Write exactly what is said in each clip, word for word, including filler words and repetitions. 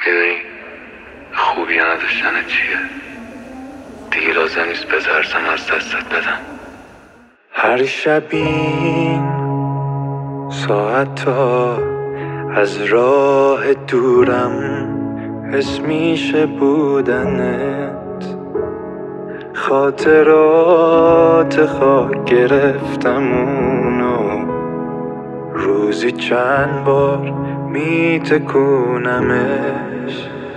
میدونی خوبی نداشتن چیه؟ دیگه لازم نیست بترسم از دستت بدم. هر شب این ساعت تا از راه دورم حس میشه بودنت، خاطرات خاک گرفتم اونو روزی چند بار میتکونمش.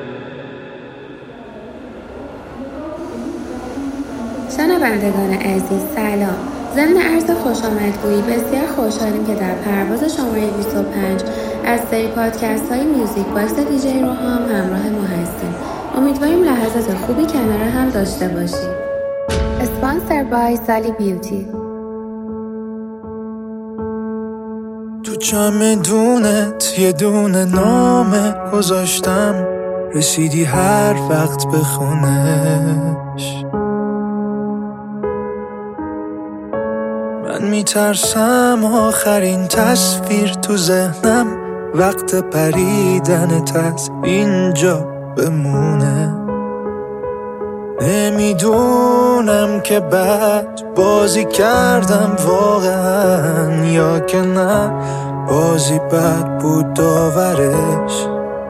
شنوندگان عزیز سلام. ضمن عرض خوش آمدگویی بسیار خوشحالیم که در پرواز شماره بیست و پنج از سری پادکست های میوزیک باکس دیجی روحام همراه ما هستیم. امیدواریم لحظات خوبی کنار هم داشته باشیم. اسپانسر بای سالی بیوتی. تو چمدونت یه دونه نامه گذاشتم، رسیدی هر وقت بخونش. من میترسم آخرین تصویر تو ذهنم وقت پریدنت از اینجا بمونه. نمیدونم که بد بازی کردم واقعا یا که نه بازی بد بود داورش.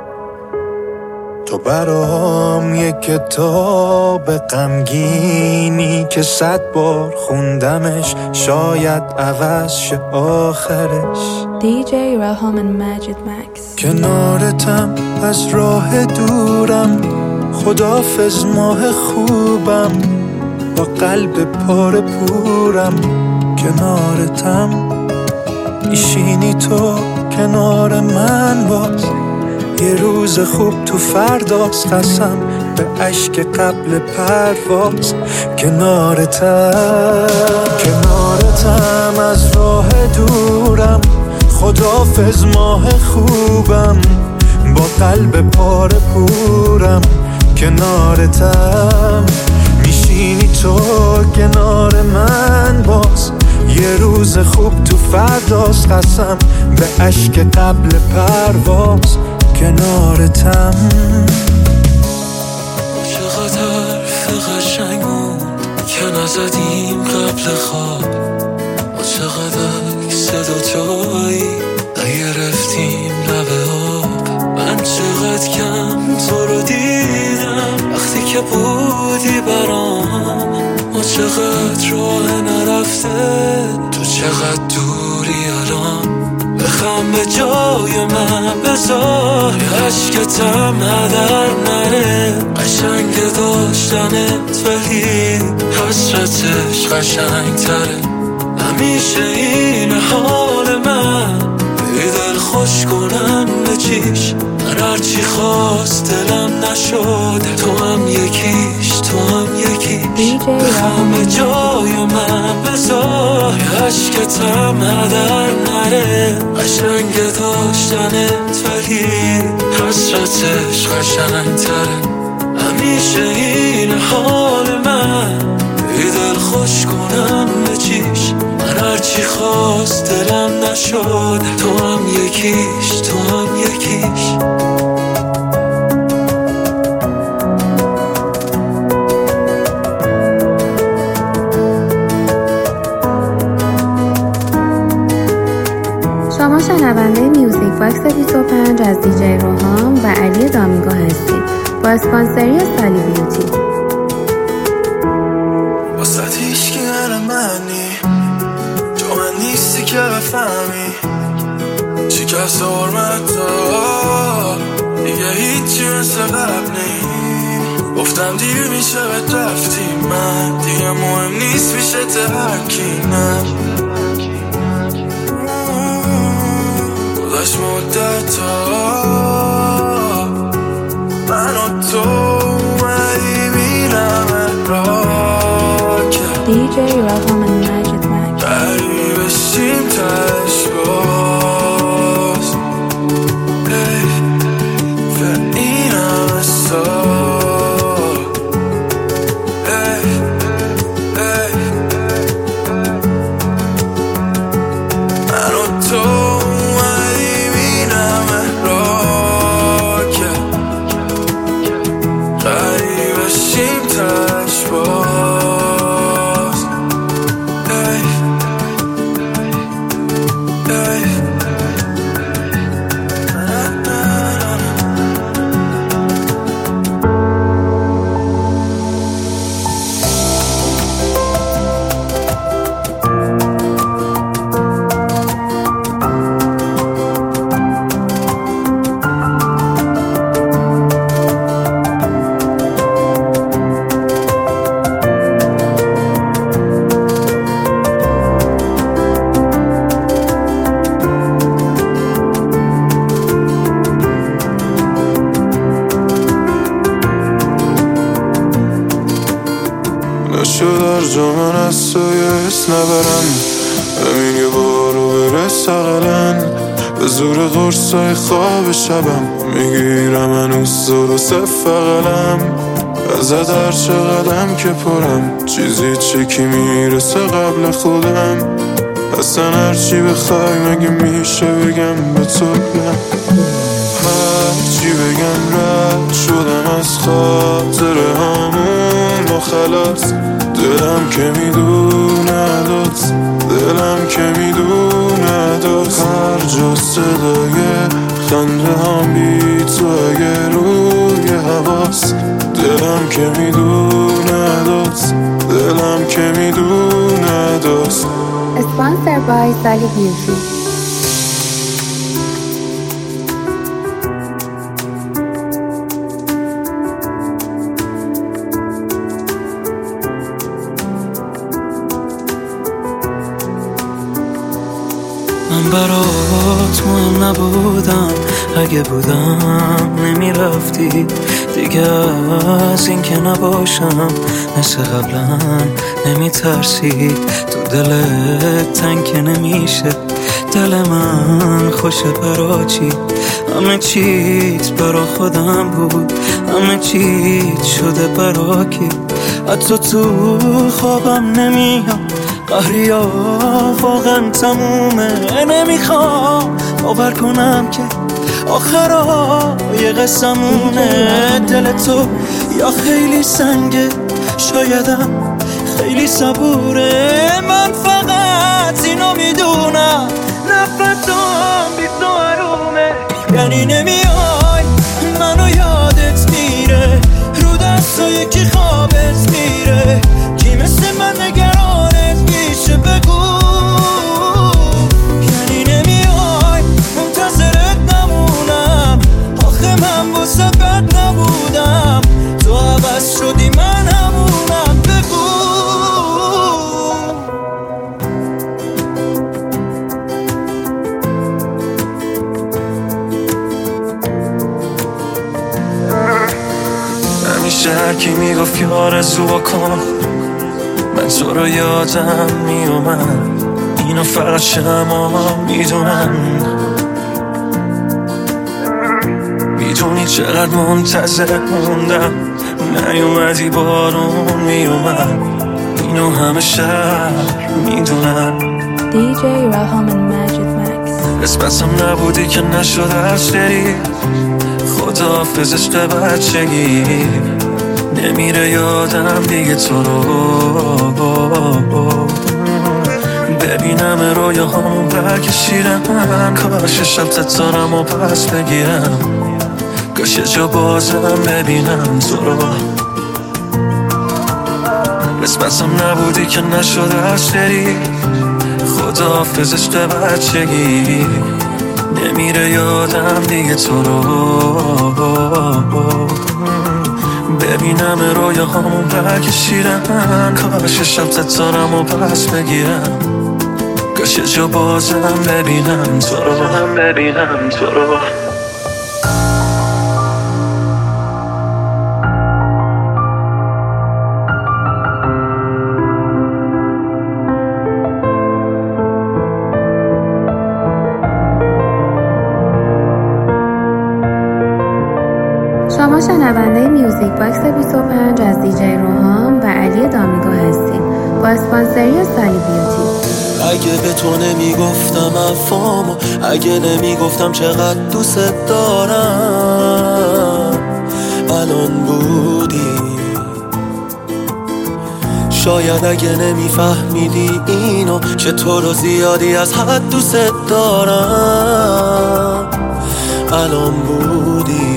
تو برام یک کتاب غمگینی که صد بار خوندمش، شاید عوض شه آخرش. دیجی روحام and Magic Max. کنارتم از راه دورم، خدافظ ماه خوبم، با قلب پاره پورم. کنارتم میشینی تو کنار من، باز یه روز خوب تو فرداست، قسم به اشک قبل پرواز. کنارتم کنارتم از راه دورم، خدافظ ماه خوبم، با قلب پاره پورم. کنارتم میشینی تو کنار من، باز یه روز خوب تو فرداست، قسم به اشک قبل پرواز. کنارتم چقدر قشنگون که نزدیم قبل خواب، ما چقدر صدا تویی نگرفتیم لبه آب. من چقدر کم تو رو دیدم وقتی که بودی برام، ما چقدر راه نرفته تو چقدر دوری الان. بخم به جای من بذار عشقتم هدر نره، قشنگ داشتنت ولی حسرتش قشنگ تره. همیشه این حال من بی دل خوش کنم به چیش، من هرچی خواست دلم نشد، تو هم یکیش تو هم یکیش. بخم به جای من بذار عشقتم هدر نره، قشنگ داشتنت ولی حسرتش قشنگ تره. همیشه این حال من بی دل خوش کنم به چیش، من هرچی خواست دلم نشد، تو هم یکیش تو هم یکیش. شما شنونده میوزیک باکس بیست و پنج از دیجی روحام و علی دامینگو هستید با اسپانسری سالی بیوتی. واسه هیچکی نره منی، تو من نیستی که بفهمی شکست حرمت ها دیگه هیچی مثل قبلی. گفتم دیر میشه بهت رفتی، من دیگه مهم نیست میشه ترکی. من گذاشت مدت ها من و تو اومدی میرم را که دیجی روحام and Magic Max. بری بشیم تش باز ای به این همه سال. ای ای من و تو اومدی میرم را که جا من از تو یه حس نبرم، همین یه بارو برس اقلن به زور قرصای خواب شبم میگیرم هنوز درسته فقلم ازت هر چقدرم که پرم چیزی چه کی میرسه قبل خودم اصلا هرچی بخوای مگه میشه بگم به تو نه هرچی بگم رد شدم از خاطر همون و خلاص دلم که میدونه داد دلم که میدونه داد هر جا صدای خنده هم بی تو اگه روی حواس دلم که میدونه داد دلم که میدونه داد Sponsored by Sally Beauty. من برات مهم نبودم اگه بودم نمیرفتی دیگه از این که نباشم مثل قبلا نمیترسی تو دلت تنگ که نمیشه دل من خوشه برا چی همه چیت برا خودم بود همه چیت شده برا کی حتی تو خوابم نمیام قهریا واقعا تمومه نمیخوام باور کنم که آخرای قسمونه دل تو یا خیلی سنگه شایدم خیلی صبوره من فقط اینو میدونم نفسم بی تو حرومه یعنی نمیای منو یادت میره رو دستای کی خوابت میره کی مثل من نگرانت میشه بگو یعنی نمیای منتظرت نمونم آخه من واسه بد نبودم تو عوض شدی من همونم بگو همیشه هرکی میگفت که آرزو بکن من تو رو یادم میومد اینو فقط شما میدونن میدونی چقدر منتظر موندم نیومدی بارون میومد اینو همه شهر میدونن دی جی راهام and Magic Max. قسمتم نبودی که نشده از بری خداحافظ عشق بچگی نمیره یادم دیگه تو رو ببینم رویاهامو برکشیدم کاش شب تتارم و پس بگیرم کاش یه جا بازم ببینم تو رو قسمتم نبودی که نشده از بری خداحافظ عشق بچگی نمیره یادم دیگه تو رو ببینم رویاهامو برکشیدم کاش شب تتارم و پس بگیرم کاش یه جا بازم ببینم تو رو ببینم تو رو شما شنونده میوزیک باکس بیست و پنج از دیجی روحام و علی دامیگو هستید با اسپانسری سالی بیوتی. اگه به تو نمیگفتم افامو اگه نمیگفتم چقدر دوست دارم الان بودی شاید اگه نمیفهمیدی اینو که تو رو زیادی از حد دوست دارم الان بودی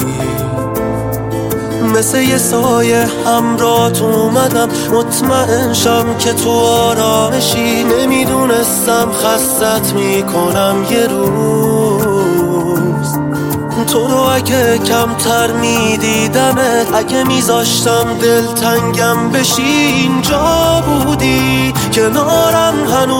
مثل یه سایه همراهت اومدم مطمئن شم که تو آرامشی نمیدونستم خستت میکنم یه روز تو رو اگه کمتر میدیدمت اگه میذاشتم دلتنگم بشی اینجا بودی کنارم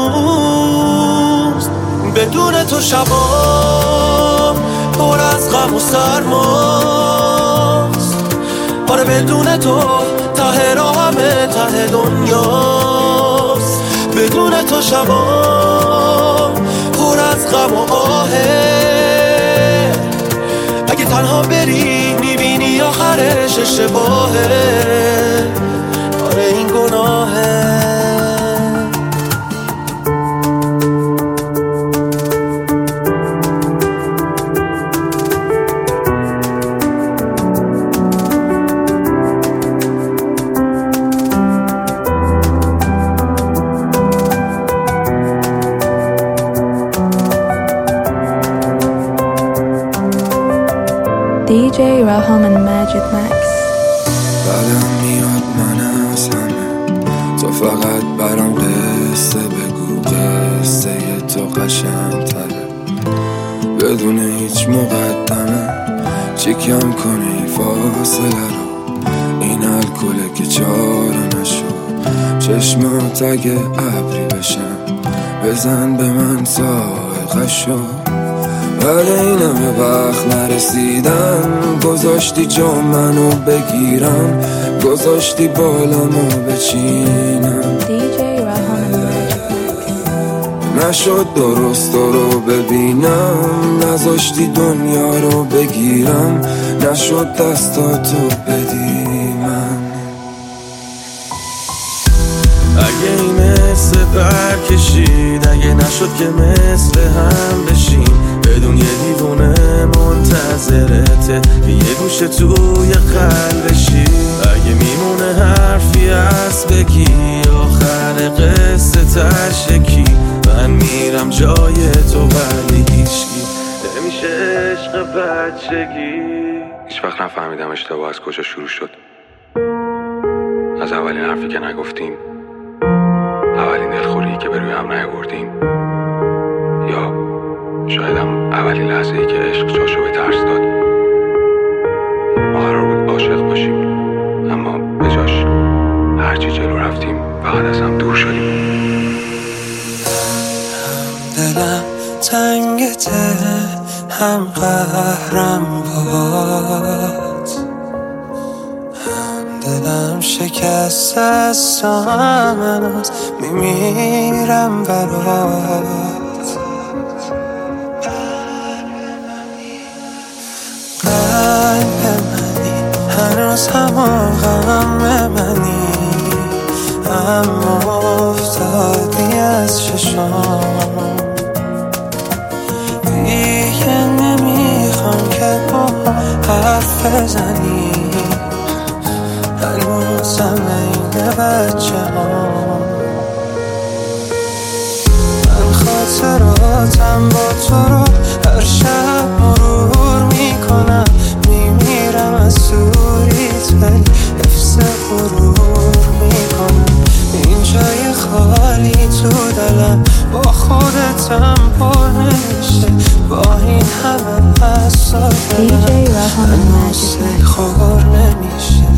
هنوز بدون تو شبام پر از غم و سرماست آره بدون تو ته راهمه ته دنیاست. بدون تو شبام پر از غم و آهه. اگه تنها بری میبینی آخرش اشتباهه. آره این گناهه. دی جی Raham and Magic Max. بعدم میاد من از همه، تو فقط برام قصه بگو، قصه تو قشنگ تره بدون هیچ مقدمه. چی کم کنی فاصله رو، این الکله که چاره نشد. چشمات اگه ابری بشن بزن به من سائقشو. ولی اینم به وقت نرسیدم، گذاشتی جا منو بگیرم، گذاشتی بالامو بچینم. دی جی Raham and Magic Max. نشد درست رو ببینم، نذاشتی دنیا رو بگیرم، نشد دستاتو بدی من. اگه این مثل برکشید، اگه نشد که مثل هم بشیم، بدون یه دیوونه منتظرته یه گوشه توی قلبشی. اگه میمونه حرفی هست بگی، آخر قصه تشکی. من میرم جای تو ولی هیچکی نمیشه عشق بچگی. هیچ وقت نفهمیدم اشتباه از کجا شروع شد. از اولین حرفی که نگفتیم، اولین دلخوری که به روی هم نیاوردیم، یا شایدم اولین لحظه ای که عشق جاشو به ترس داد. ما قرار بود عاشق باشیم، اما به جاش هرچی جلو رفتیم فقط از هم دور شدیم. هم دلم تنگته، هم قهرم باد، هم دلم شکست است و هم هنوز میمیرم برات. قلب منی هنوز همون غم منی، اما افتادی از چشام. دیگه نمیخوام که با حرف بزنی، هنوزم این بچه ها. من خاطراتم با تو رو هر شب مرور میکنم، میمیرم از دوریت ولی حفظ غرور میکنم. این جای خالی تو دلم با خودتم پر نمیشه، با این همه حساب دلم هنوز خور نمیشه.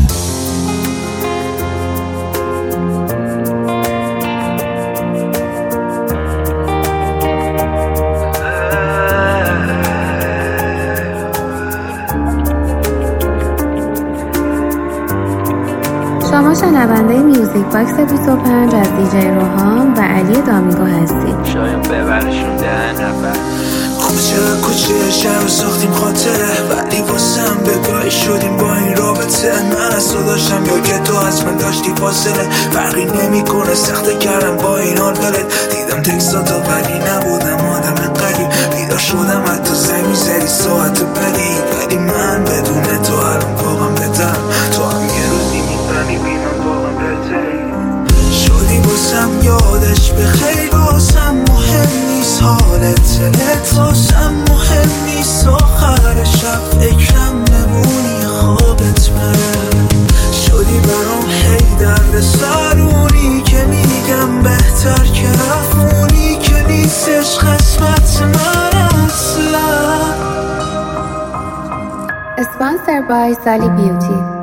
شما شنونده میوزیک باکس بیست و پنج از دیجی روحام و علی دامینگو هستید. شاید ببرشون ده نفر. کوچه کوچه شهر ساختیم خاطره، ولی واسم بگاهی شدیم با این رابطه. من از تو داشتم یا که تو از من داشتی فاصله، فرقی نمی کنه سخته کردم با این حال دلت. دیدم تکساتو ولی نبودم آدم قریب، بیدار شدم حتی زنگ میزدی ساعت بدی. ولی من بدون تو الان واقعا بدم، تو هم یه روزی میبنی بینم واقعا بهتری شدی. واسم یادش به خیلی واسم مهم نیست حالت دلت، واسم مهم نیست آخر شب فکرم نمونی خوابت بره. شدی برام هی درد سرونی که میگم بهتر که رفونی، که نیستش قسمت من اصلا. اسپانسر بای سالی بیوتی.